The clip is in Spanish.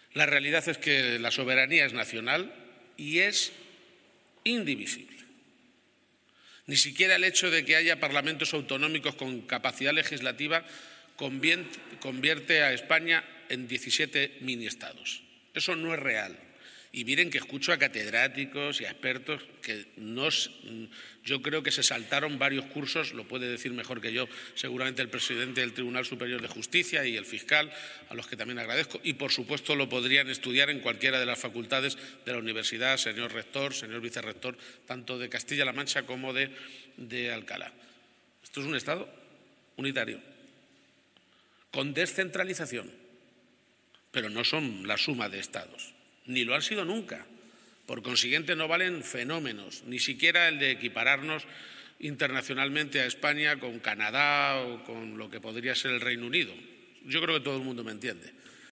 La realidad es que la soberanía es nacional y es indivisible. Ni siquiera el hecho de que haya parlamentos autonómicos con capacidad legislativa convierte a España en 17 mini-estados. Eso no es real. Y miren que escucho a catedráticos y a expertos que yo creo que se saltaron varios cursos, lo puede decir mejor que yo seguramente el presidente del Tribunal Superior de Justicia y el fiscal, a los que también agradezco, y por supuesto lo podrían estudiar en cualquiera de las facultades de la universidad, señor rector, señor vicerrector, tanto de Castilla-La Mancha como de Alcalá. Esto es un Estado unitario, con descentralización, pero no son la suma de estados. Ni lo han sido nunca. Por consiguiente, no valen fenómenos, ni siquiera el de equipararnos internacionalmente a España con Canadá o con lo que podría ser el Reino Unido. Yo creo que todo el mundo me entiende.